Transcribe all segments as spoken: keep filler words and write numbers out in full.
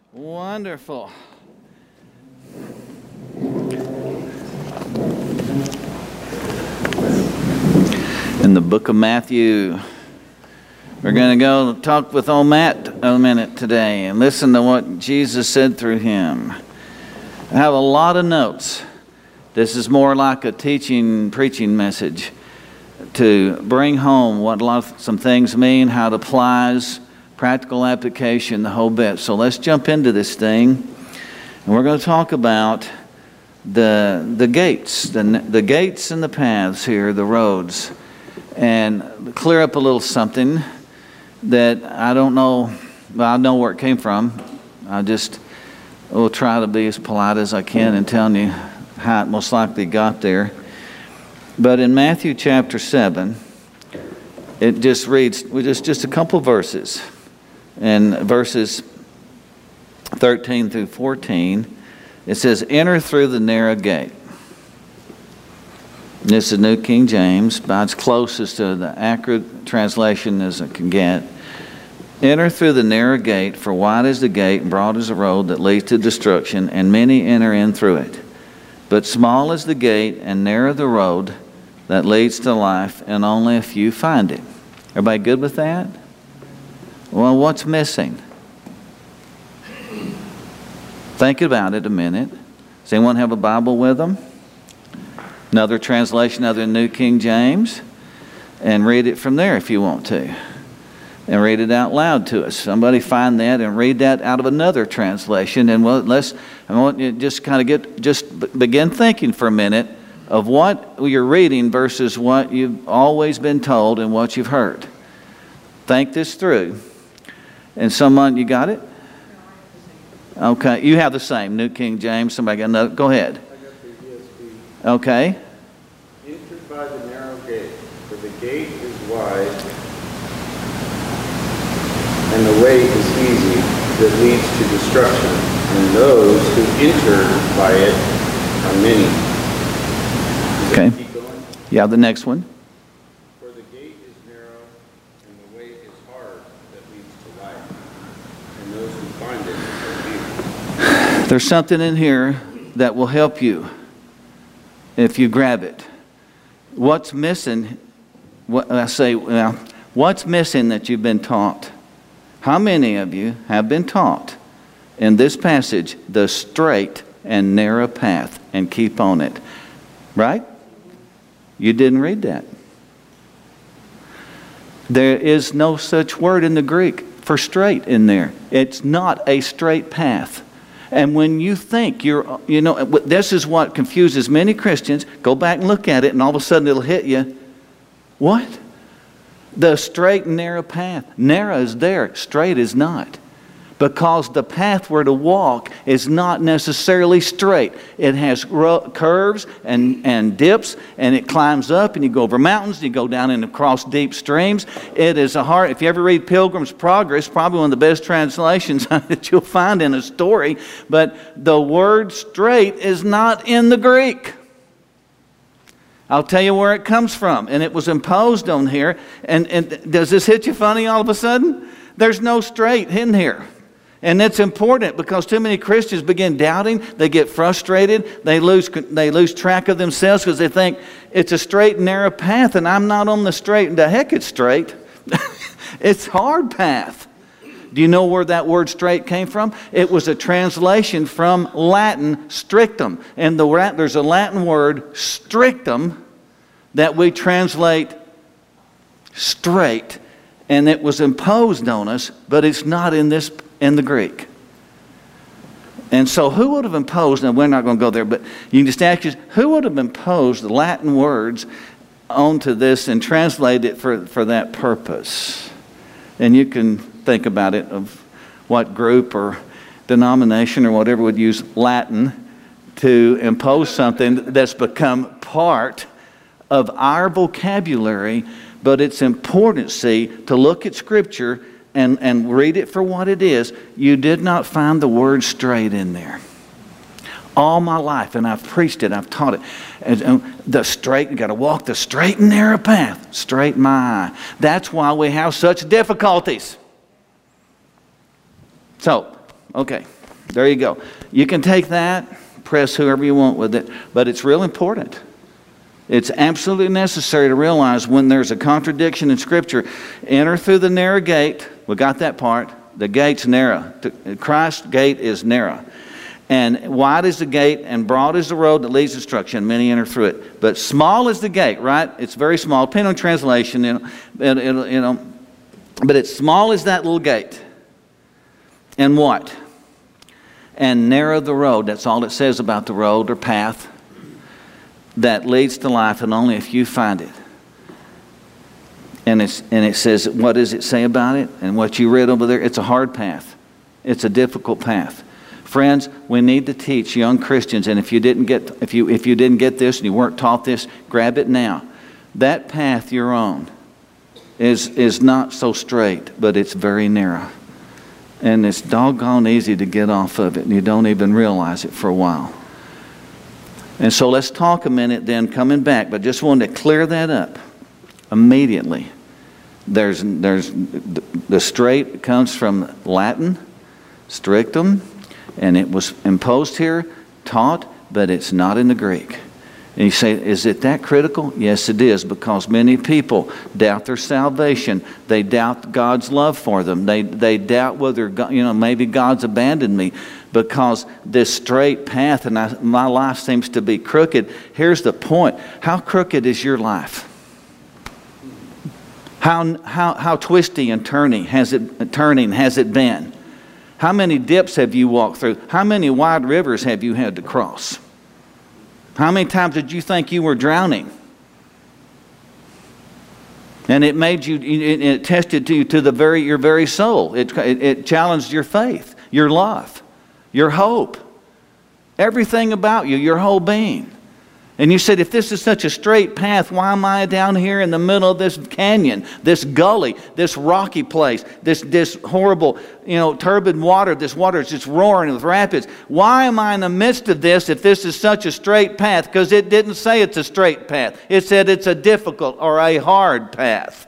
Wonderful. In the book of Matthew, we're going to go talk with old Matt a minute today and listen to what Jesus said through him. I have a lot of notes. This is more like a teaching, preaching message to bring home what a lot of some things mean, how it applies, practical application, the whole bit. So let's jump into this thing, and we're going to talk about the the gates, the the gates and the paths here, the roads, and clear up a little something that I don't know. Well, I know where it came from. I just will try to be as polite as I can in telling you how it most likely got there. But in Matthew chapter seven, it just reads just just a couple verses. In verses thirteen through fourteen, it says, "Enter through the narrow gate." This is New King James, about as closest to the accurate translation as it can get. "Enter through the narrow gate, for wide is the gate and broad is the road that leads to destruction, and many enter in through it. But small is the gate and narrow the road that leads to life, and only a few find it." Everybody good with that? Well, what's missing? Think about it a minute. Does anyone have a Bible with them? Another translation other than New King James? And read it from there if you want to. And read it out loud to us. Somebody find that and read that out of another translation. And well, let's, I want you to just kind of get, just begin thinking for a minute of what you're reading versus what you've always been told and what you've heard. Think this through. And someone, you got it? Okay, you have the same, New King James. Somebody got another? Go ahead. I got the E S V. Okay. "Entered by the narrow gate, for the gate is wide, and the way is easy that leads to destruction, and those who enter by it are many." Does Okay. that keep going? Yeah, the next one. "For the gate is narrow, and the way is hard that leads to life, and those who find it are few." There's something in here that will help you if you grab it. What's missing? What I say, well, what's missing that you've been taught? How many of you have been taught in this passage the straight and narrow path and keep on it? Right? You didn't read that. There is no such word in the Greek for straight in there. It's not a straight path. And when you think you're, you know, this is what confuses many Christians. Go back and look at it, and all of a sudden it'll hit you. What? The straight and narrow path. Narrow is there, straight is not. Because the path we're to walk is not necessarily straight. It has curves and, and dips, and it climbs up, and you go over mountains, and you go down and across deep streams. It is a hard, if you ever read Pilgrim's Progress, probably one of the best translations that you'll find in a story, but the word straight is not in the Greek. I'll tell you where it comes from, and it was imposed on here. And, and does this hit you funny all of a sudden? There's no straight in here. And that's important because too many Christians begin doubting. They get frustrated. They lose, they lose track of themselves because they think it's a straight and narrow path, and I'm not on the straight. And the heck it's straight. It's hard path. Do you know where that word straight came from? It was a translation from Latin, strictum. And the, there's a Latin word, strictum, that we translate straight. And it was imposed on us, but it's not in this in the Greek. And so who would have imposed, now we're not going to go there, but you can just ask you, who would have imposed the Latin words onto this and translated it for, for that purpose? And you can think about it of what group or denomination or whatever would use Latin to impose something that's become part of our vocabulary. But it's important, see, to look at Scripture and, and read it for what it is. You did not find the word straight in there. All my life, and I've preached it, I've taught it. And, and the straight, you got to walk the straight and narrow path. Straight my eye. That's why we have such difficulties. So, okay. There you go. You can take that, press whoever you want with it, but it's real important. It's absolutely necessary to realize when there's a contradiction in Scripture, enter through the narrow gate. We got that part. The gate's narrow. Christ's gate is narrow. And wide is the gate and broad is the road that leads to destruction. Many enter through it. But small is the gate, right? It's very small. Depending on translation, you know, it, it, you know. But it's small as that little gate. And what? And narrow the road. That's all it says about the road or path that leads to life, and only if you find it. And it's and it says, what does it say about it? And what you read over there, it's a hard path. It's a difficult path. Friends, we need to teach young Christians, and if you didn't get if you if you didn't get this and you weren't taught this, grab it now. That path you're on is is not so straight, but it's very narrow. And it's doggone easy to get off of it, and you don't even realize it for a while. And so let's talk a minute then, coming back, but just wanted to clear that up immediately. There's, there's the straight comes from Latin, strictum, and it was imposed here, taught, but it's not in the Greek. And you say, is it that critical? Yes, it is, because many people doubt their salvation. They doubt God's love for them. They, they doubt whether, God, you know, maybe God's abandoned me, because this straight path and I, my life seems to be crooked. Here's the point. How crooked is your life? How, how, how twisty and turning has it, turning has it been? How many dips have you walked through? How many wide rivers have you had to cross? How many times did you think you were drowning? And it made you, it, it tested you to the very, your very soul. It, it, it challenged your faith, your love, your hope, everything about you, your whole being. And you said, if this is such a straight path, why am I down here in the middle of this canyon, this gully, this rocky place, this, this horrible, you know, turbid water, this water is just roaring with rapids. Why am I in the midst of this if this is such a straight path? Because it didn't say it's a straight path. It said it's a difficult or a hard path.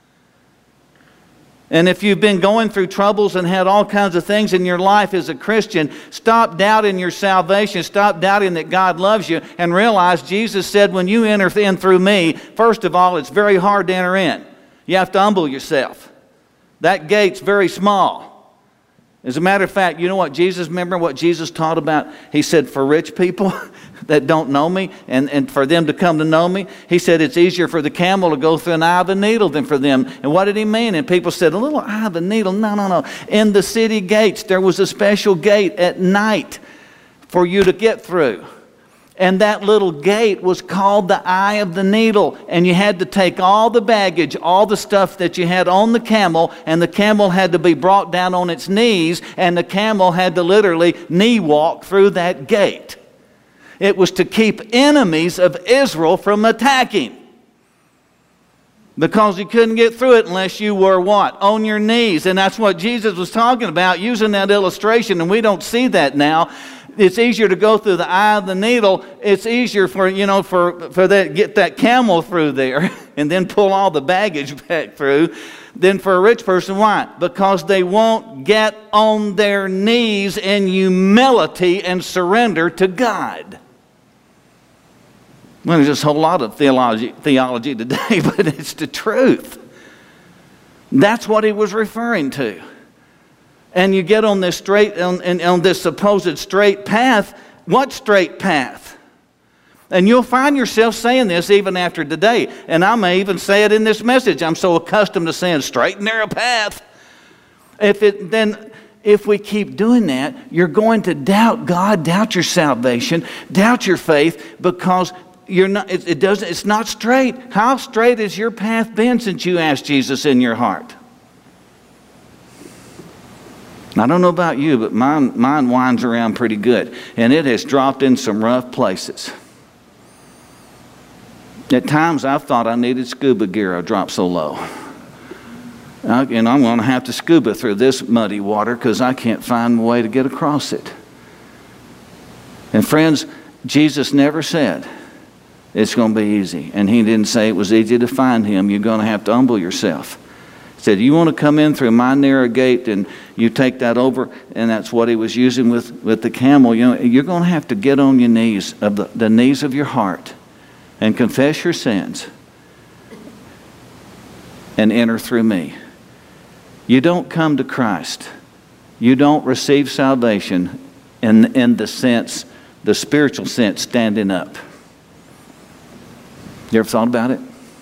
And if you've been going through troubles and had all kinds of things in your life as a Christian, stop doubting your salvation. Stop doubting that God loves you, and realize Jesus said, when you enter in through me, first of all, it's very hard to enter in. You have to humble yourself. That gate's very small. As a matter of fact, you know what Jesus, remember what Jesus taught about? He said, for rich people that don't know me, and, and for them to come to know me, he said it's easier for the camel to go through an eye of a needle than for them. And what did he mean? And people said, a little eye of a needle? No, no, no. In the city gates, there was a special gate at night for you to get through. And that little gate was called the eye of the needle. And you had to take all the baggage, all the stuff that you had on the camel, and the camel had to be brought down on its knees, and the camel had to literally knee walk through that gate. It was to keep enemies of Israel from attacking. Because you couldn't get through it unless you were what? On your knees. And that's what Jesus was talking about, using that illustration, and we don't see that now. It's easier to go through the eye of the needle. It's easier for, you know, for, for that, get that camel through there and then pull all the baggage back through than for a rich person. Why? Because they won't get on their knees in humility and surrender to God. Well, there's just a whole lot of theology, theology today, but it's the truth. That's what he was referring to. And you get on this straight, on, on this supposed straight path. What straight path? And you'll find yourself saying this even after today. And I may even say it in this message. I'm so accustomed to saying straight and narrow path. If it then, if we keep doing that, you're going to doubt God, doubt your salvation, doubt your faith, because you're not. It, it doesn't. It's not straight. How straight has your path been since you asked Jesus in your heart? I don't know about you, but mine, mine winds around pretty good. And it has dropped in some rough places. At times I've thought I needed scuba gear. I dropped so low. I, and I'm going to have to scuba through this muddy water because I can't find a way to get across it. And friends, Jesus never said it's going to be easy. And he didn't say it was easy to find him. You're going to have to humble yourself. He said, you want to come in through my narrow gate, and you take that over, and that's what he was using with, with the camel. You know, you're going to have to get on your knees, of the, the knees of your heart, and confess your sins and enter through me. You don't come to Christ. You don't receive salvation in, in the sense, the spiritual sense, standing up. You ever thought about it?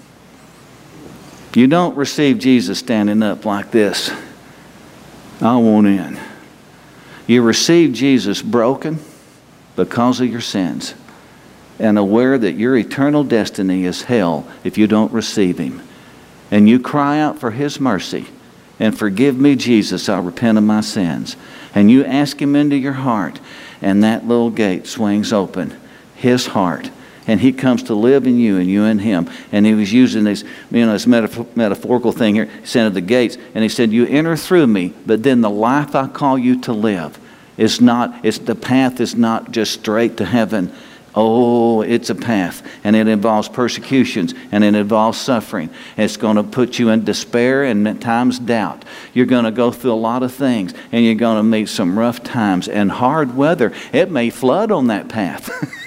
You don't receive Jesus standing up like this. I want in. You receive Jesus broken because of your sins and aware that your eternal destiny is hell if you don't receive him. And you cry out for his mercy and forgive me, Jesus, I repent of my sins. And you ask him into your heart, and that little gate swings open, his heart. And he comes to live in you and you in him. And he was using this, you know, this metaphor, metaphorical thing here. He said at the gates, and he said, you enter through me, but then the life I call you to live is not, it's, the path is not just straight to heaven. Oh, it's a path, and it involves persecutions, and it involves suffering. It's going to put you in despair and at times doubt. You're going to go through a lot of things, and you're going to meet some rough times and hard weather. It may flood on that path.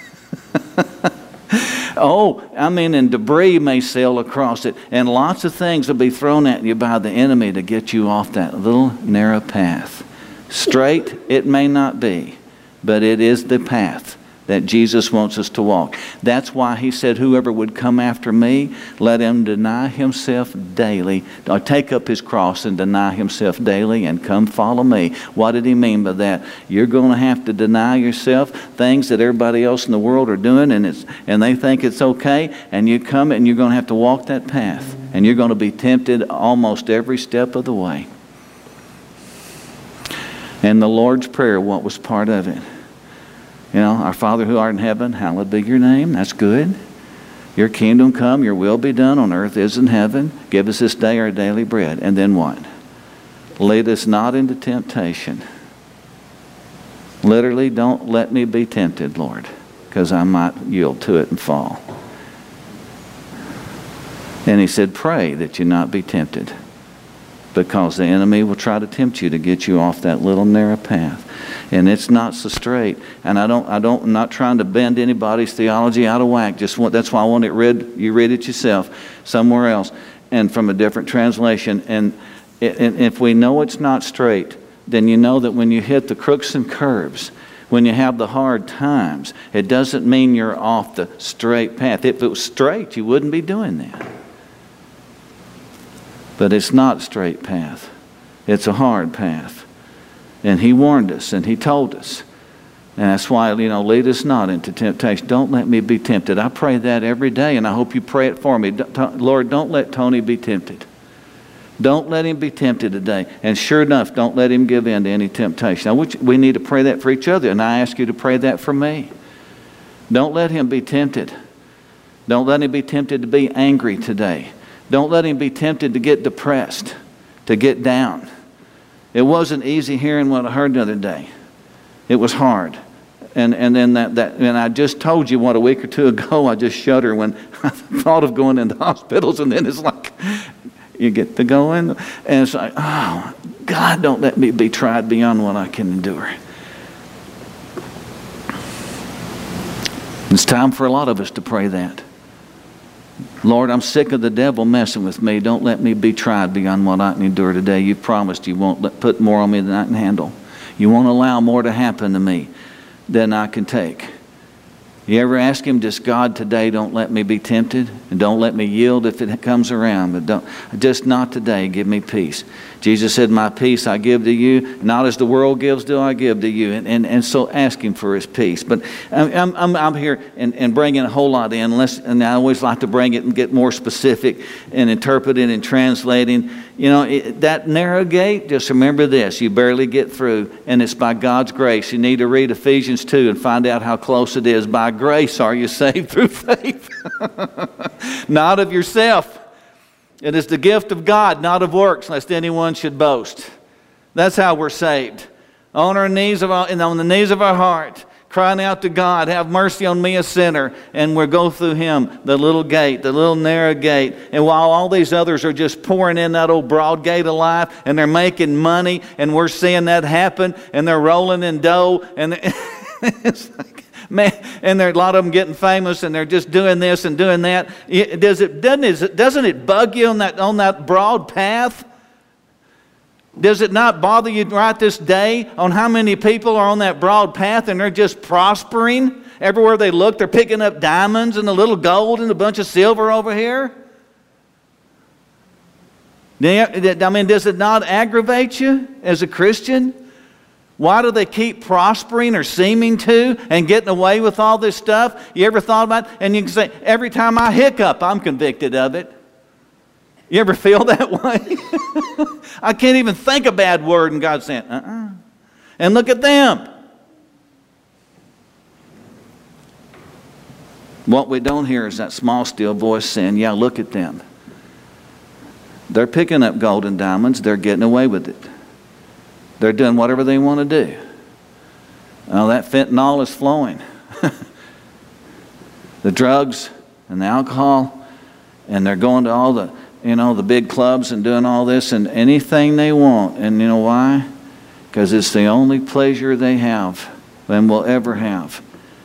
Oh, I mean, and debris may sail across it, and lots of things will be thrown at you by the enemy to get you off that little narrow path. Straight, it may not be, but it is the path that Jesus wants us to walk. That's why he said, whoever would come after me, let him deny himself daily, or take up his cross and deny himself daily and come follow me. What did he mean by that? You're going to have to deny yourself things that everybody else in the world are doing, and it's and they think it's okay, and you come and you're going to have to walk that path, and you're going to be tempted almost every step of the way. And the Lord's Prayer, what was part of it? You know, our Father who art in heaven, hallowed be your name. That's good. Your kingdom come, your will be done on earth as in heaven. Give us this day our daily bread. And then what? Lead us not into temptation. Literally, don't let me be tempted, Lord, because I might yield to it and fall. And he said, pray that you not be tempted, because the enemy will try to tempt you to get you off that little narrow path. And it's not so straight. And I don't, I don't, I'm not trying to bend anybody's theology out of whack. Just want, that's why I want it read. You read it yourself somewhere else and from a different translation. And, and if we know it's not straight, then you know that when you hit the crooks and curves, when you have the hard times, it doesn't mean you're off the straight path. If it was straight, you wouldn't be doing that. But it's not a straight path. It's a hard path. And he warned us and he told us. And that's why, you know, lead us not into temptation. Don't let me be tempted. I pray that every day, and I hope you pray it for me. Lord, don't let Tony be tempted. Don't let him be tempted today. And sure enough, don't let him give in to any temptation. Now, we need to pray that for each other, and I ask you to pray that for me. Don't let him be tempted. Don't let him be tempted to be angry today. Don't let him be tempted to get depressed, to get down. It wasn't easy hearing what I heard the other day. It was hard. And and then that, that and I just told you what a week or two ago, I just shudder when I thought of going into hospitals, and then it's like, you get to go in, and it's like, oh, God, don't let me be tried beyond what I can endure. It's time for a lot of us to pray that. Lord, I'm sick of the devil messing with me. Don't let me be tried beyond what I can endure today. You promised you won't let, put more on me than I can handle. You won't allow more to happen to me than I can take. You ever ask him, just God, today don't let me be tempted, and don't let me yield if it comes around, but don't, just not today, give me peace. Jesus said, my peace I give to you, not as the world gives do I give to you. And, and, and so ask him for his peace. But I'm, I'm, I'm here and, and bringing a whole lot in, unless, and I always like to bring it and get more specific and interpreting and translating. You know, it, that narrow gate, just remember this, you barely get through, and it's by God's grace. You need to read Ephesians two and find out how close it is. By grace are you saved through faith, not of yourself. It is the gift of God, not of works, lest anyone should boast. That's how we're saved. On our knees, of our, and on the knees of our heart, crying out to God, have mercy on me, a sinner. And we'll go through him, the little gate, the little narrow gate. And while all these others are just pouring in that old broad gate of life, and they're making money, and we're seeing that happen, and they're rolling in dough, and it's like, man, and there are a lot of them getting famous, and they're just doing this and doing that. Does it, doesn't it, doesn't it bug you on that, on that broad path? Does it not bother you right this day on how many people are on that broad path and they're just prospering? Everywhere they look, they're picking up diamonds and a little gold and a bunch of silver over here. I mean, does it not aggravate you as a Christian? Why do they keep prospering or seeming to and getting away with all this stuff? You ever thought about it? And you can say, every time I hiccup, I'm convicted of it. You ever feel that way? I can't even think a bad word, and God's saying, uh-uh. And look at them. What we don't hear is that small, still voice saying, yeah, look at them. They're picking up gold and diamonds. They're getting away with it. They're doing whatever they want to do. Oh, that fentanyl is flowing. The drugs and the alcohol, and they're going to all the, you know, the big clubs and doing all this and anything they want. And you know why? Because it's the only pleasure they have and will ever have.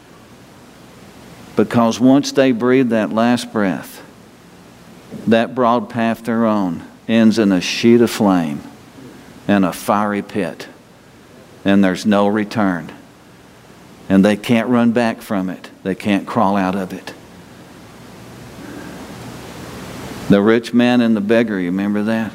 Because once they breathe that last breath, that broad path they're on ends in a sheet of flame and a fiery pit. And there's no return. And they can't run back from it. They can't crawl out of it. The rich man and the beggar, you remember that?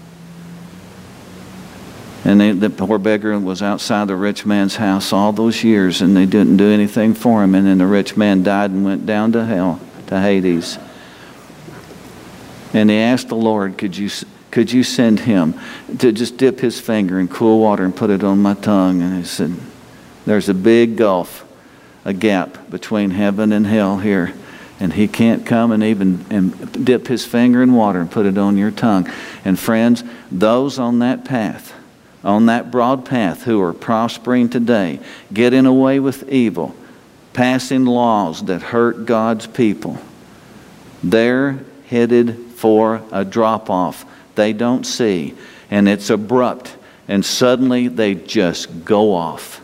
And they, the poor beggar was outside the rich man's house all those years, and they didn't do anything for him. And then the rich man died and went down to hell, to Hades. And he asked the Lord, could you, could you send him to just dip his finger in cool water and put it on my tongue? And he said, there's a big gulf, a gap between heaven and hell here. And he can't come and even and dip his finger in water and put it on your tongue. And friends, those on that path, on that broad path who are prospering today, getting away with evil, passing laws that hurt God's people, they're headed for a drop-off they don't see. And it's abrupt. And suddenly they just go off.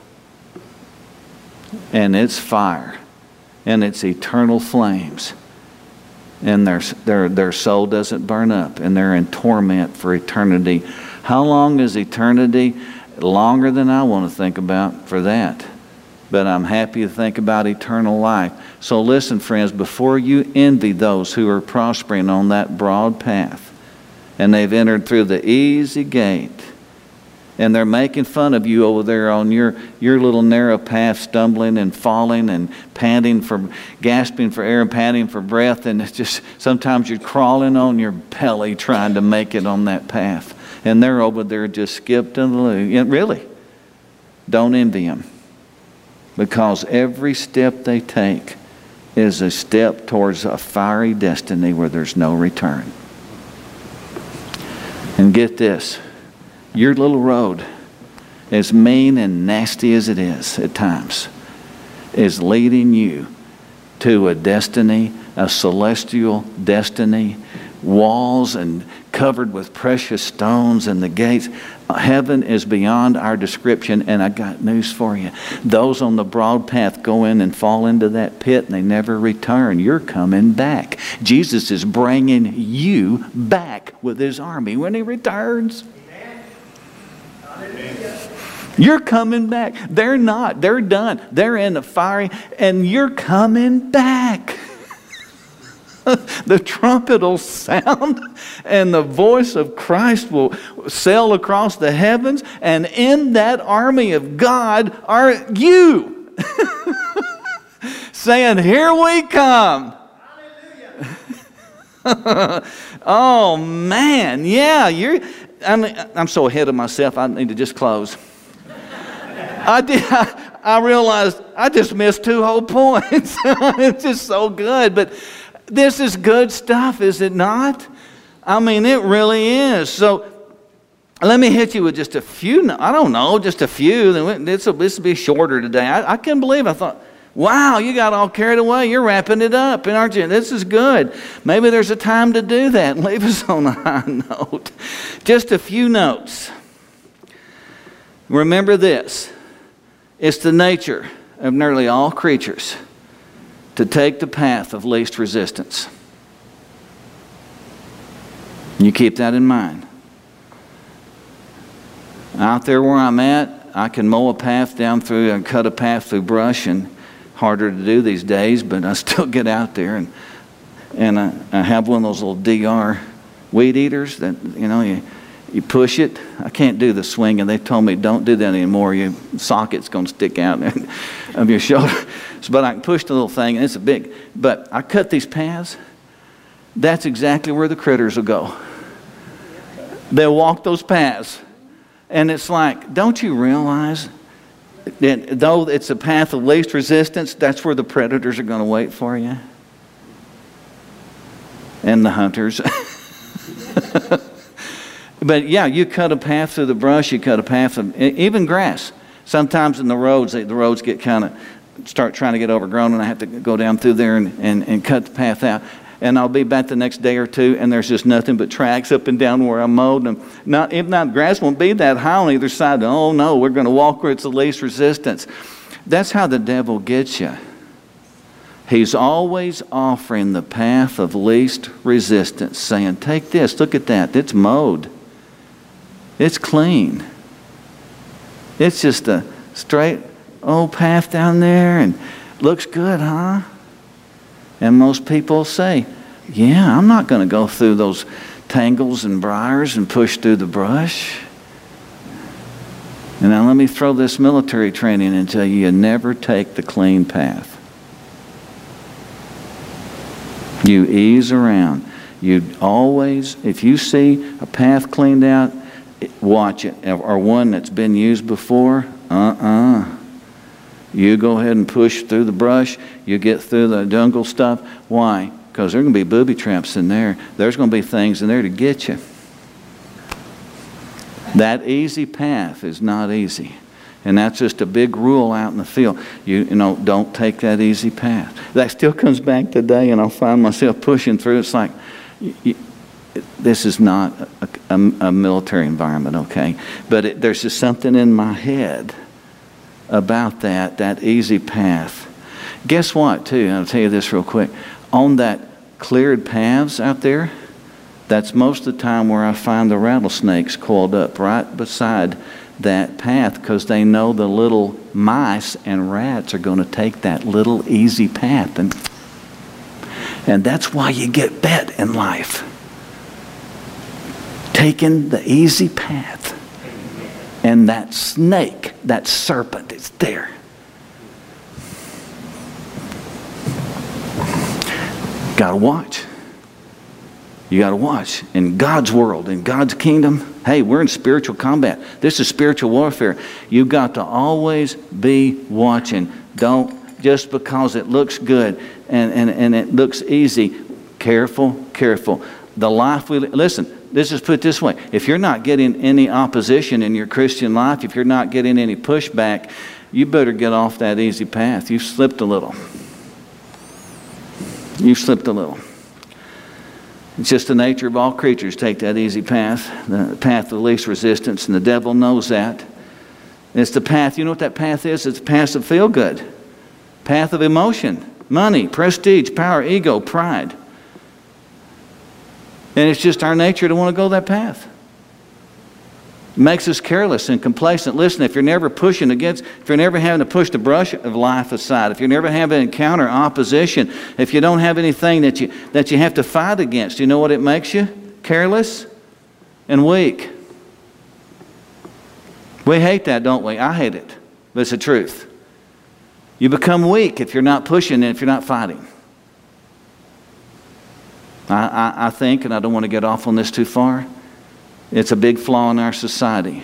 And it's fire. And it's eternal flames. And their, their, their soul doesn't burn up. And they're in torment for eternity. How long is eternity? Longer than I want to think about for that. But I'm happy to think about eternal life. So listen, friends, before you envy those who are prospering on that broad path, and they've entered through the easy gate, and they're making fun of you over there on your, your little narrow path, stumbling and falling and panting for, gasping for air and panting for breath. And it's just, sometimes you're crawling on your belly trying to make it on that path. And they're over there just skipped in the loo. Yeah, really, don't envy them. Because every step they take is a step towards a fiery destiny where there's no return. And get this. Your little road, as mean and nasty as it is at times, is leading you to a destiny, a celestial destiny, walls and covered with precious stones and the gates. Heaven is beyond our description, and I got news for you. Those on the broad path go in and fall into that pit and they never return. You're coming back. Jesus is bringing you back with his army when he returns. You're coming back. They're not. They're done. They're in the fiery, and you're coming back. The trumpet will sound, and the voice of Christ will sail across the heavens, and in that army of God are you. Saying, here we come. Oh, man. Yeah, you're... I mean, I'm so ahead of myself, I need to just close. I did. I, I realized I just missed two whole points. It's just so good. But this is good stuff, is it not? I mean, it really is. So Let me hit you with just a few, I don't know, just a few. This will, this will be shorter today. I, I couldn't believe it. I thought, wow, you got all carried away. You're wrapping it up, aren't you? This is good. Maybe there's a time to do that. Leave us on a high note. Just a few notes. Remember this. It's the nature of nearly all creatures to take the path of least resistance. You keep that in mind. Out there where I'm at, I can mow a path down through and cut a path through brush, and harder to do these days, but I still get out there, and and I, I have one of those little D R weed eaters that, you know, you you push it. I can't do the swing, and they told me don't do that anymore. Your socket's going to stick out of your shoulder. So, but I can push the little thing, and it's a big. But I cut these paths. That's exactly where the critters will go. They'll walk those paths. And it's like, don't you realize that though it's a path of least resistance, that's where the predators are going to wait for you? And the hunters. But yeah, you cut a path through the brush, you cut a path of, even grass. Sometimes in the roads, the roads get kind of, start trying to get overgrown, and I have to go down through there and, and, and cut the path out. And I'll be back the next day or two, and there's just nothing but tracks up and down where I mowed. And not, if not, grass won't be that high on either side. Oh no, we're going to walk where it's the least resistance. That's how the devil gets you. He's always offering the path of least resistance, saying, take this, look at that, it's mowed. It's clean. It's just a straight old path down there, and looks good, huh? And most people say, yeah, I'm not going to go through those tangles and briars and push through the brush. And now let me throw this military training and tell you, you never take the clean path. You ease around. You always, if you see a path cleaned out, watch it. Or one that's been used before, uh-uh. You go ahead and push through the brush. You get through the jungle stuff. Why? Because there are going to be booby traps in there. There's going to be things in there to get you. That easy path is not easy. And that's just a big rule out in the field. You, you know, don't take that easy path. That still comes back today, and I'll find myself pushing through. It's like, you, you, this is not a, a, a military environment, okay? But it, there's just something in my head about that, that easy path. Guess what, too? I'll tell you this real quick. On that cleared paths out there, that's most of the time where I find the rattlesnakes coiled up right beside that path, because they know the little mice and rats are going to take that little easy path. And, and that's why you get bit in life. Taking the easy path. And that snake, that serpent is there. Got to watch. You got to watch. In God's world, in God's kingdom, hey, we're in spiritual combat. This is spiritual warfare. You've got to always be watching. Don't, just because it looks good and, and, and it looks easy, careful, careful. The life we, listen, let's just put it this way. If you're not getting any opposition in your Christian life, if you're not getting any pushback, you better get off that easy path. You've slipped a little. You've slipped a little. It's just the nature of all creatures. Take that easy path, the path of least resistance, and the devil knows that. It's the path, you know what that path is? It's the path of feel good. Path of emotion, money, prestige, power, ego, pride. And it's just our nature to want to go that path. It makes us careless and complacent. Listen, if you're never pushing against, if you're never having to push the brush of life aside, if you're never having to encounter opposition, if you don't have anything that you, that you have to fight against, you know what it makes you? Careless and weak. We hate that, don't we? I hate it, but it's the truth. You become weak if you're not pushing and if you're not fighting. I, I, I think, and I don't want to get off on this too far, it's a big flaw in our society.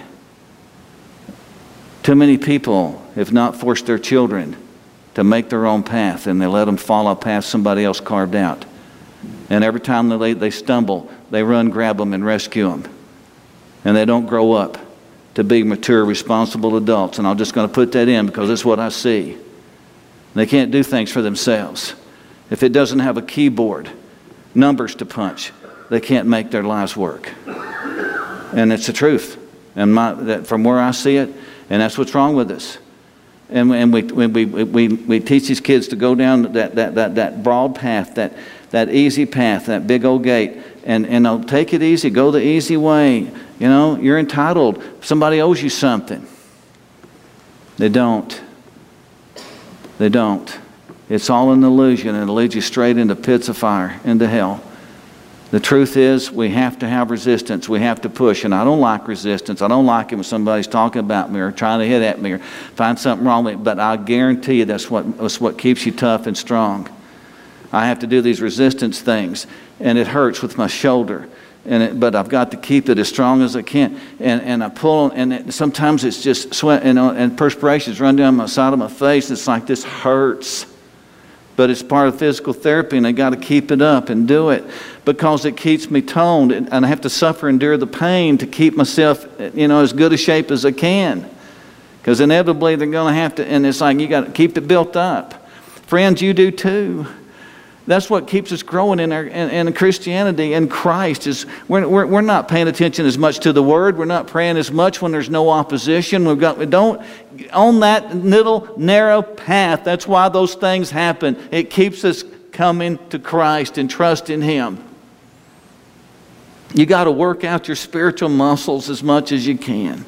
Too many people have not forced their children to make their own path, and they let them follow a path somebody else carved out. And every time they, they stumble, they run, grab them, and rescue them. and they don't grow up to be mature, responsible adults. And I'm just going to put that in because it's what I see. They can't do things for themselves. If it doesn't have a keyboard, numbers to punch, they can't make their lives work. And it's the truth. And my, that from where I see it, and that's what's wrong with us. And, and we, we, we, we teach these kids to go down that, that, that, that broad path, that, that easy path, that big old gate, and, and they'll take it easy, go the easy way. You know, you're entitled. Somebody owes you something. They don't. They don't. It's all an illusion, and it'll lead you straight into pits of fire, into hell. The truth is, we have to have resistance. We have to push. And I don't like resistance. I don't like it when somebody's talking about me or trying to hit at me or find something wrong with me. But I guarantee you that's what, that's what keeps you tough and strong. I have to do these resistance things, and it hurts with my shoulder. And it, but I've got to keep it as strong as I can. And, and I pull, and it, sometimes it's just sweat, you know, and perspirations run down my side of my face. It's like this hurts. But it's part of physical therapy, and I got to keep it up and do it because it keeps me toned, and I have to suffer, endure the pain to keep myself, you know, as good a shape as I can. Because inevitably they're going to have to, and it's like you got to keep it built up. Friends, you do too. That's what keeps us growing in our in, in Christianity and Christ. Is we're, we're we're not paying attention as much to the Word. We're not praying as much when there's no opposition. We've got we don't on that little narrow path. That's why those things happen. It keeps us coming to Christ and trusting Him. You got to work out your spiritual muscles as much as you can.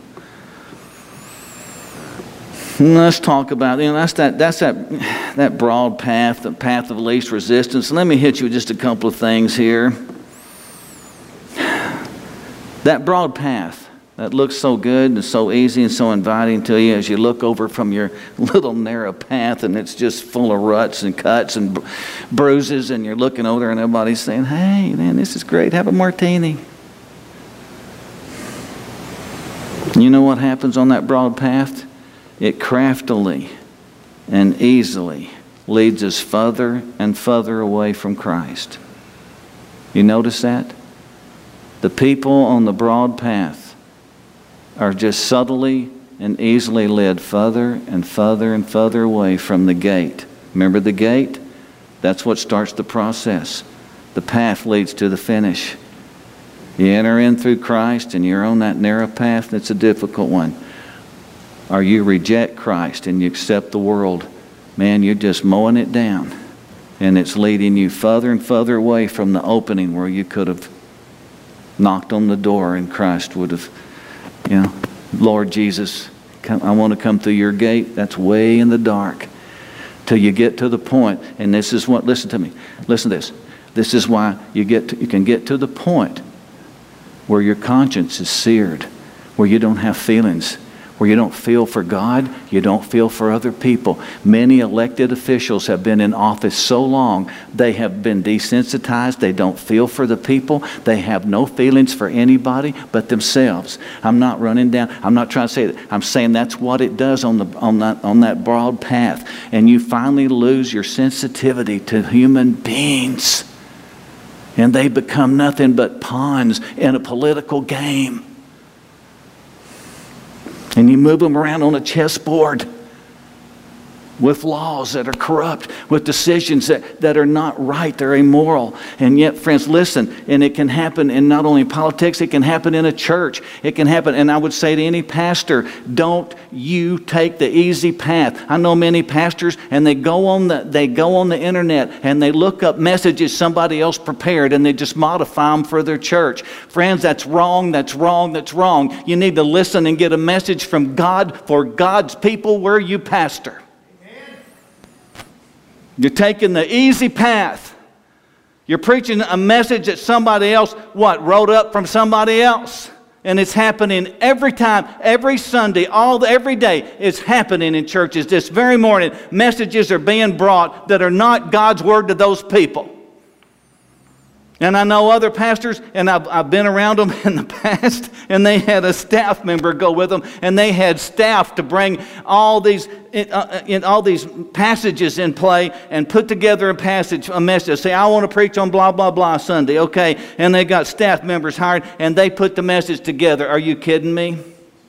Let's talk about, you know, that's that that's that that broad path, the path of least resistance. Let me hit you with just a couple of things here. That broad path that looks so good and so easy and so inviting to you as you look over from your little narrow path, and it's just full of ruts and cuts and bruises, and you're looking over there and everybody's saying, "Hey, man, this is great. Have a martini." You know what happens on that broad path? It craftily and easily leads us further and further away from Christ. You notice that? The people on the broad path are just subtly and easily led further and further and further away from the gate. Remember the gate? That's what starts the process. The path leads to the finish. You enter in through Christ and you're on that narrow path. That's a difficult one. Or you reject Christ and you accept the world, man, you're just mowing it down. And it's leading you further and further away from the opening where you could have knocked on the door and Christ would have, you know, Lord Jesus, come, I want to come through your gate. That's way in the dark. Till you get to the point, and this is what, listen to me, listen to this. This is why you get to, you can get to the point where your conscience is seared, where you don't have feelings, where you don't feel for God, you don't feel for other people. Many elected officials have been in office so long, they have been desensitized. They don't feel for the people. They have no feelings for anybody but themselves. I'm not running down. I'm not trying to say that. I'm saying that's what it does on the on that on that broad path. And you finally lose your sensitivity to human beings. And they become nothing but pawns in a political game. And you move them around on a chessboard with laws that are corrupt, with decisions that, that are not right, they're immoral. And yet, friends, listen, and it can happen in not only politics, it can happen in a church. It can happen, and I would say to any pastor, don't you take the easy path. I know many pastors, and they go on the they go on the internet, and they look up messages somebody else prepared, and they just modify them for their church. Friends, that's wrong, that's wrong, that's wrong. You need to listen and get a message from God for God's people where you pastor. You're taking the easy path. You're preaching a message that somebody else, what, wrote up from somebody else. And it's happening every time, every Sunday, all the, every day. It's happening in churches. This very morning, messages are being brought that are not God's word to those people. And I know other pastors, and I've, I've been around them in the past, and they had a staff member go with them, and they had staff to bring all these uh, in all these passages in play and put together a passage, a message. Say, I want to preach on blah, blah, blah Sunday. Okay, and they got staff members hired, and they put the message together. Are you kidding me?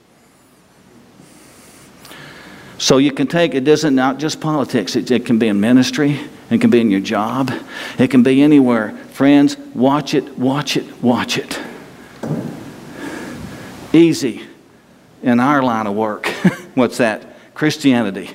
So you can take, it doesn't, not just politics, it, it can be in ministry, it can be in your job, it can be anywhere. Friends, watch it, watch it, watch it. Easy in our line of work. What's that? Christianity.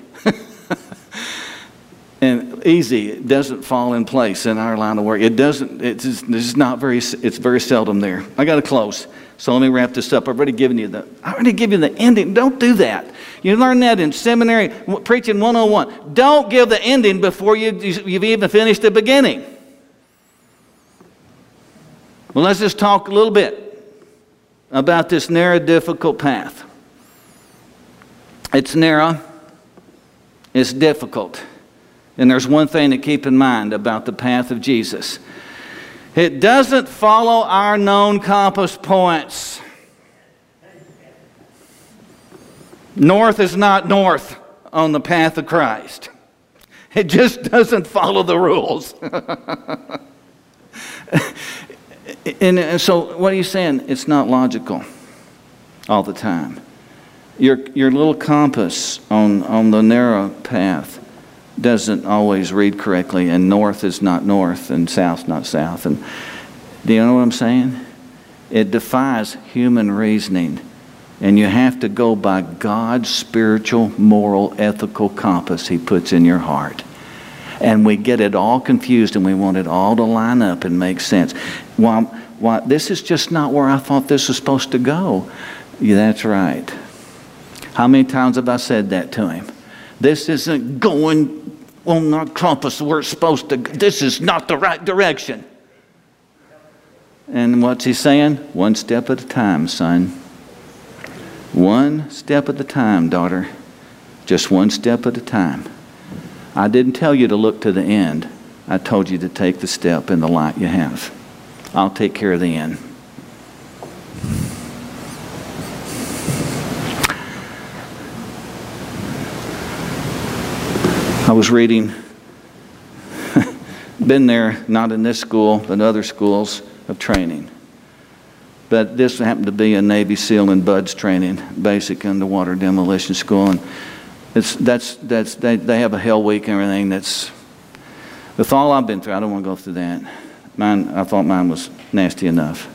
And easy, it doesn't fall in place in our line of work. It doesn't, it's just, it's not very, it's very seldom there. I got to close. So let me wrap this up. I've already given you the, I already given you the ending. Don't do that. You learn that in seminary, preaching one oh one. Don't give the ending before you, you've even finished the beginning. Well, let's just talk a little bit about this narrow, difficult path. It's narrow. It's difficult. And there's one thing to keep in mind about the path of Jesus. It doesn't follow our known compass points. North is not north on the path of Christ. It just doesn't follow the rules. And so what are you saying? It's not logical all the time. Your, your little compass on, on the narrow path doesn't always read correctly, and north is not north, and south not south. And do you know what I'm saying? It defies human reasoning, and you have to go by God's spiritual, moral, ethical compass He puts in your heart. And we get it all confused, and we want it all to line up and make sense. Well, well, this is just not where I thought this was supposed to go. Yeah, that's right. How many times have I said that to him? This isn't going on our compass where it's supposed to. This is not the right direction. And what's he saying? One step at a time, son. One step at a time, daughter. Just one step at a time. I didn't tell you to look to the end. I told you to take the step in the light you have. I'll take care of the end. I was reading, been there, not in this school, but other schools of training. But this happened to be a Navy SEAL in Bud's training, basic underwater demolition school. And it's, that's, that's, they, they have a hell week and everything. That's, with all I've been through, I don't want to go through that. Mine, I thought mine was nasty enough.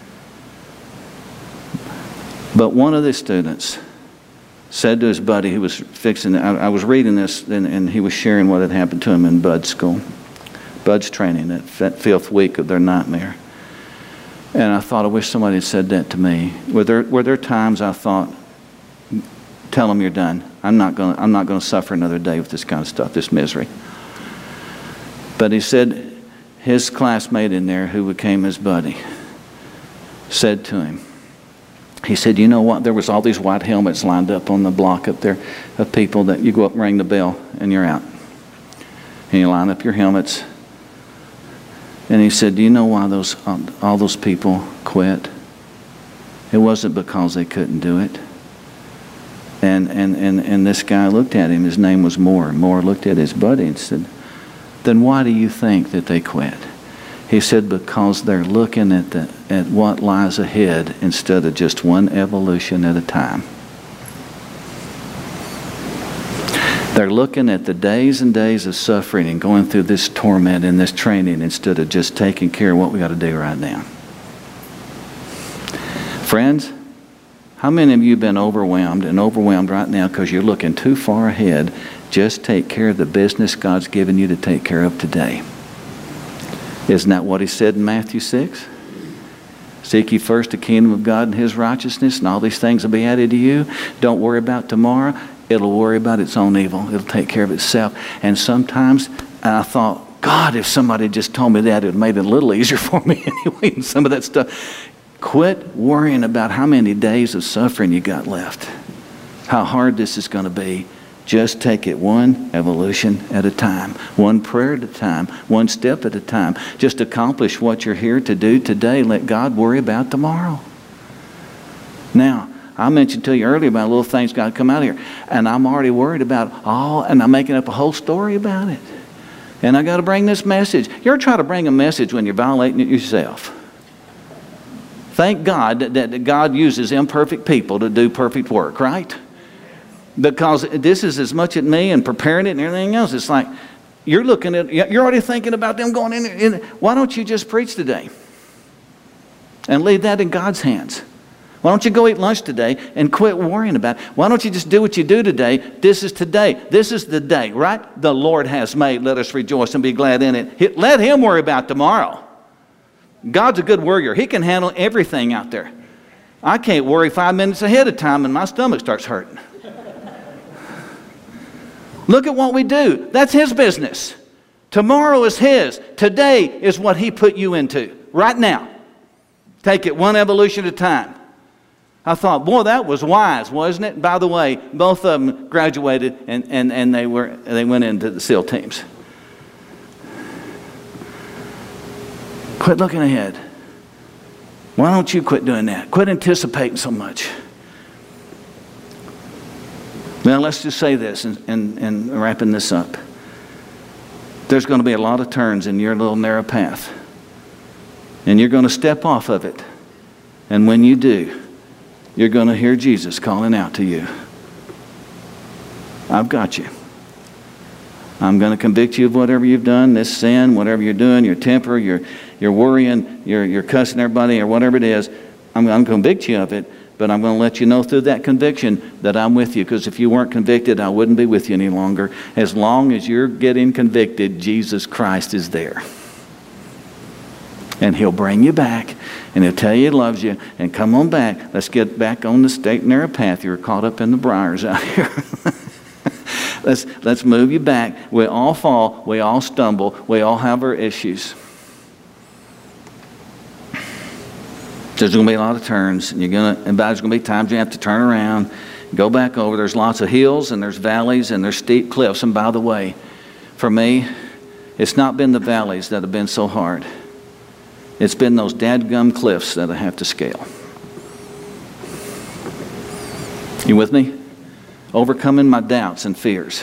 But one of the students said to his buddy who was fixing it, I, I was reading this, and, and he was sharing what had happened to him in Bud's school. Bud's training, that, that fifth week of their nightmare. And I thought, I wish somebody had said that to me. Were there, were there times I thought, tell them you're done. I'm not going I'm not going to suffer another day with this kind of stuff, this misery. But he said, his classmate in there, who became his buddy, said to him, he said, you know what, there was all these white helmets lined up on the block up there of people that you go up and ring the bell and you're out. And you line up your helmets. And he said, do you know why those all those people quit? It wasn't because they couldn't do it. And, and, and, and this guy looked at him, his name was Moore. Moore looked at his buddy and said, then why do you think that they quit? He said, because they're looking at the at what lies ahead instead of just one evolution at a time. They're looking at the days and days of suffering and going through this torment and this training instead of just taking care of what we got to do right now. Friends, how many of you have been overwhelmed and overwhelmed right now because you're looking too far ahead? Just take care of the business God's given you to take care of today. Isn't that what he said in Matthew six? Seek ye first the kingdom of God and his righteousness, and all these things will be added to you. Don't worry about tomorrow. It'll worry about its own evil. It'll take care of itself. And sometimes I thought, God, if somebody just told me that, it would have made it a little easier for me anyway, and some of that stuff. Quit worrying about how many days of suffering you got left, how hard this is going to be, Just take it one evolution at a time, one prayer at a time, one step at a time. Just accomplish what you're here to do today. Let God worry about tomorrow. Now, I mentioned to you earlier about little things got to come out of here. And I'm already worried about all, and I'm making up a whole story about it. And I got to bring this message. You ever try to bring a message when you're violating it yourself? Thank God that, that God uses imperfect people to do perfect work, right? Because this is as much at me and preparing it and everything else. It's like you're looking at, you're already thinking about them going in, in. Why don't you just preach today? And leave that in God's hands. Why don't you go eat lunch today and quit worrying about it? Why don't you just do what you do today? This is today. This is the day, right? The Lord has made. Let us rejoice and be glad in it. Let Him worry about tomorrow. God's a good worrier. He can handle everything out there. I can't worry five minutes ahead of time and my stomach starts hurting. Look at what we do. That's His business. Tomorrow is His. Today is what He put you into. Right now. Take it one evolution at a time. I thought, boy, that was wise, wasn't it? By the way, both of them graduated and, and, and they were they went into the SEAL teams. Quit looking ahead. Why don't you quit doing that? Quit anticipating so much. Now, let's just say this and, and, and wrapping this up. There's going to be a lot of turns in your little narrow path. And you're going to step off of it. And when you do, you're going to hear Jesus calling out to you. I've got you. I'm going to convict you of whatever you've done, this sin, whatever you're doing, your temper, your, your worrying, your, your cussing everybody, or whatever it is. I'm, I'm going to convict you of it. But I'm going to let you know through that conviction that I'm with you. Because if you weren't convicted, I wouldn't be with you any longer. As long as you're getting convicted, Jesus Christ is there. And He'll bring you back. And He'll tell you He loves you. And come on back. Let's get back on the straight and narrow path. You were caught up in the briars out here. let's, let's move you back. We all fall. We all stumble. We all have our issues. There's going to be a lot of turns, and you're going to, and there's going to be times you have to turn around, go back over. There's lots of hills, and there's valleys, and there's steep cliffs. And by the way, for me, it's not been the valleys that have been so hard. It's been those dadgum cliffs that I have to scale. You with me? Overcoming my doubts and fears.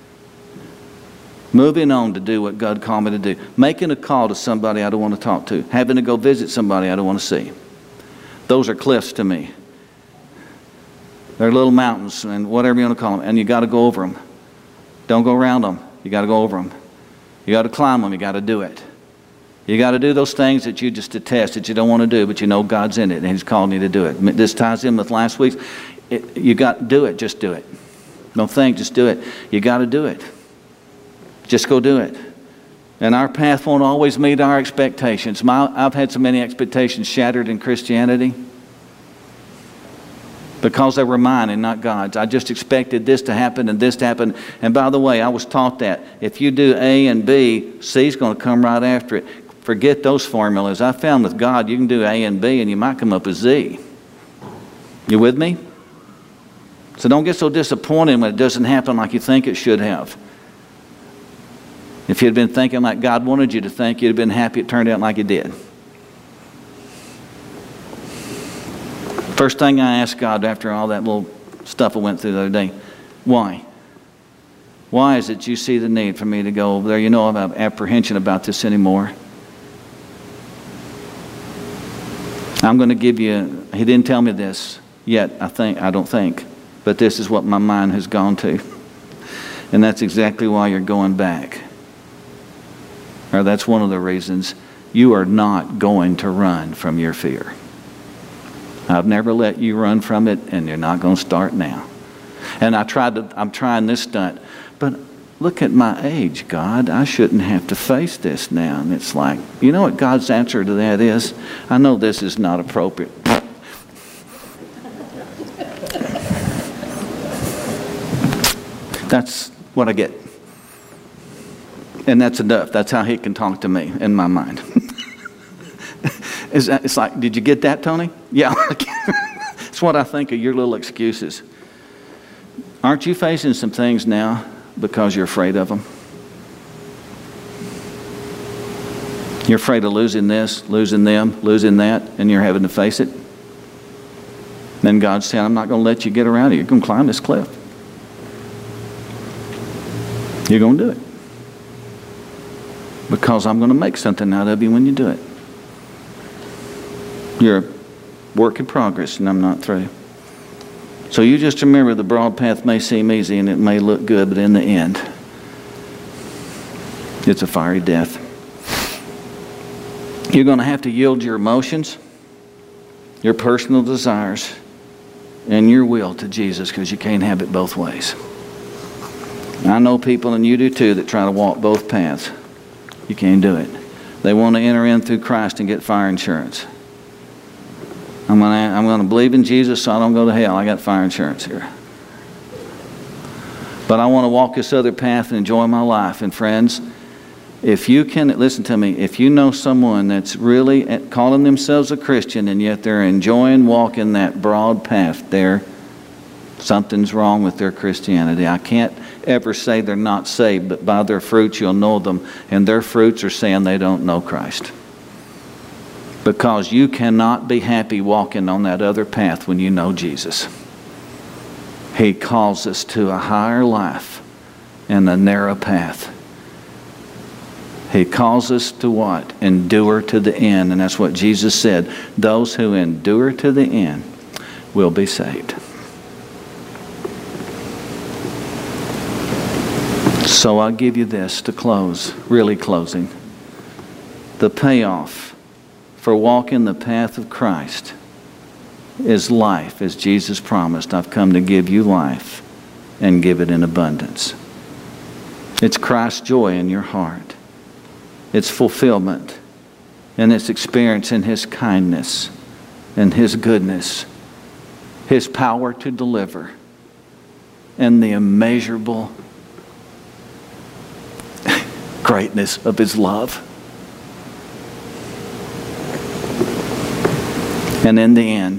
Moving on to do what God called me to do. Making a call to somebody I don't want to talk to. Having to go visit somebody I don't want to see. Those are cliffs to me. They're little mountains and whatever you want to call them. And you got to go over them. Don't go around them. You got to go over them. You got to climb them. You got to do it. You got to do those things that you just detest, that you don't want to do, but you know God's in it and He's calling you to do it. This ties in with last week's. It, you got to do it. Just do it. Don't think. Just do it. You got to do it. Just go do it. And our path won't always meet our expectations. My, I've had so many expectations shattered in Christianity because they were mine and not God's. I just expected this to happen and this to happen. And by the way, I was taught that if you do A and B, C's going to come right after it. Forget those formulas. I found with God, you can do A and B and you might come up with Z. You with me? So don't get so disappointed when it doesn't happen like you think it should have. If you'd been thinking like God wanted you to think, you'd have been happy it turned out like it did. First thing I asked God after all that little stuff I went through the other day, why? Why is it you see the need for me to go over there? You know I have apprehension about this anymore. I'm going to give you, He didn't tell me this yet, I think, I don't think, but this is what my mind has gone to. And that's exactly why you're going back. Or that's one of the reasons you are not going to run from your fear. I've never let you run from it, and you're not going to start now. And I tried to, I'm trying this stunt, but look at my age, God. I shouldn't have to face this now. And it's like, you know what God's answer to that is? I know this is not appropriate. That's what I get. And that's enough. That's how He can talk to me in my mind. It's like, did you get that, Tony? Yeah. It's what I think of your little excuses. Aren't you facing some things now because you're afraid of them? You're afraid of losing this, losing them, losing that, and you're having to face it? Then God's saying, I'm not going to let you get around it. You're going to climb this cliff. You're going to do it. Because I'm going to make something out of you when you do it. You're a work in progress, and I'm not through. So you just remember, the broad path may seem easy and it may look good, but in the end, it's a fiery death. You're going to have to yield your emotions, your personal desires, and your will to Jesus, because you can't have it both ways. I know people, and you do too, that try to walk both paths. You can't do it. They want to enter in through Christ and get fire insurance. I'm going to, I'm going to believe in Jesus so I don't go to hell. I got fire insurance here. But I want to walk this other path and enjoy my life. And friends, if you can, listen to me, if you know someone that's really calling themselves a Christian and yet they're enjoying walking that broad path there, something's wrong with their Christianity. I can't ever say they're not saved, but by their fruits you'll know them. And their fruits are saying they don't know Christ. Because you cannot be happy walking on that other path when you know Jesus. He calls us to a higher life and a narrow path. He calls us to what? Endure to the end. And that's what Jesus said. Those who endure to the end will be saved. So I'll give you this to close, really closing. The payoff for walking the path of Christ is life, as Jesus promised. I've come to give you life and give it in abundance. It's Christ's joy in your heart. It's fulfillment. And it's experiencing His kindness and His goodness, His power to deliver, and the immeasurable greatness of His love. And in the end,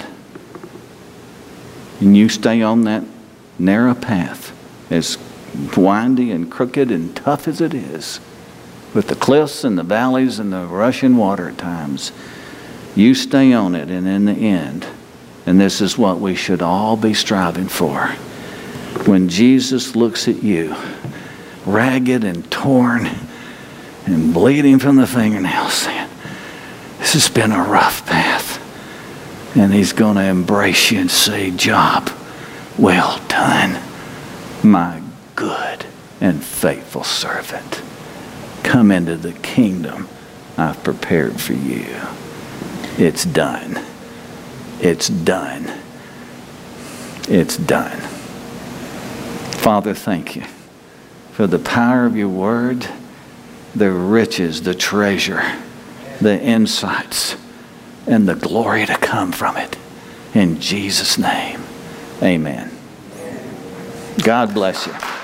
and you stay on that narrow path, as windy and crooked and tough as it is, with the cliffs and the valleys and the rushing water at times, you stay on it, and in the end, and this is what we should all be striving for, when Jesus looks at you, ragged and torn and bleeding from the fingernails, saying, this has been a rough path. And He's going to embrace you and say, job well done, my good and faithful servant. Come into the kingdom I've prepared for you. It's done. It's done. It's done. Father, thank you for the power of your word, the riches, the treasure, the insights, and the glory to come from it. In Jesus' name, amen. God bless you.